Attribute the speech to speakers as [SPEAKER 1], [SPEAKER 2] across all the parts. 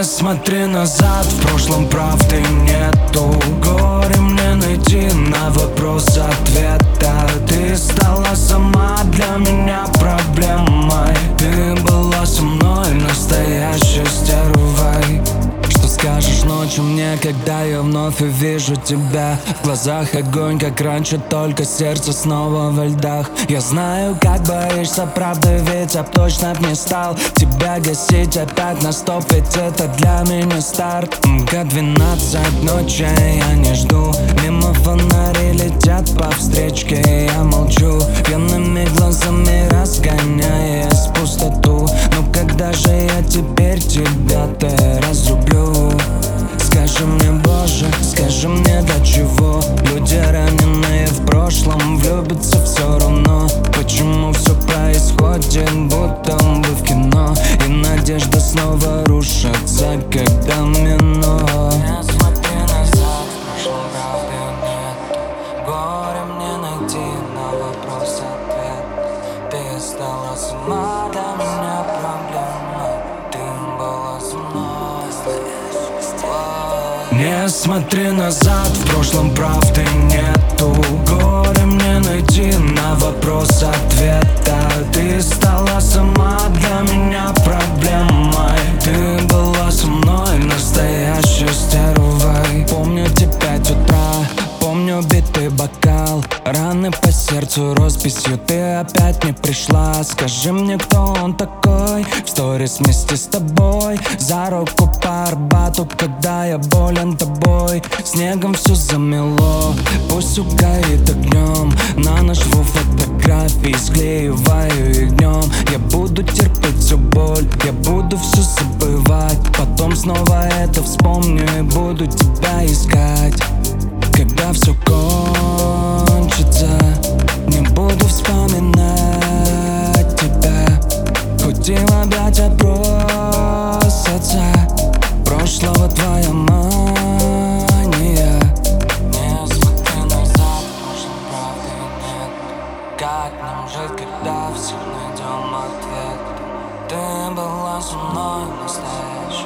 [SPEAKER 1] Не смотри назад, в прошлом правды нету. Горе мне найти на вопрос ответа. Ты стала сама для меня проблемой. Ты была со мной настоящей стервой. Что скажешь ночью мне, когда я вновь увижу тебя? В глазах огонь, как раньше, только сердце снова во льдах. Я знаю, как боишься правды, ведь я б точно б не стал тебя гасить опять на стоп, ведь это для меня старт. Как 12 ночи я не жду, мимо фонари летят по встречке. Я молчу, пьяными глазами разгоняясь пустоту. Но когда же я теперь тебя-то разлюблю? Скажи мне, Боже, скажи мне, для чего люди, раненые в прошлом, влюбятся все равно? Почему все происходит, будто бы в кино, и надежда снова рушится, как домино? Не смотри назад, в прошлом правды нет. Горе мне найти на вопрос ответ. Ты стала сама для меня проблемой. Ты была со мной. Не смотри назад, в прошлом правды нету. Горе мне найти на вопрос ответа. Ты стала сама для меня проблемой. Ты была со мной настоящей стервой. Помню те 5 утра, помню битый бокал, раны по сердцу росписью. Ты опять не пришла. Скажи мне, кто он такой? В сторис вместе с тобой, за руку по Арбату, когда я болен тобой. Снегом все замело, пусть угорит огнем. На ночь фотографии склеиваю их днем. Я буду терпеть всю боль, я буду все забывать. Потом снова это вспомню и буду тебя искать. Когда все кончится, не буду вспоминать тебя. Хоть и в объятия бросятся, прошлого твоя мания. Не смотри назад, в прошлом правды нет. Как нам жить, когда все найдем ответ? Ты была со мной настоящей,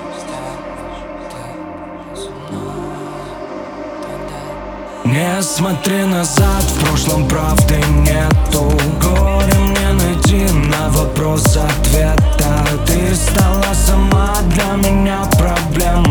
[SPEAKER 1] ты со мной. Не смотри назад, в прошлом правды нету. Горе мне найти на вопрос ответа. Ты стала сама для меня проблемой.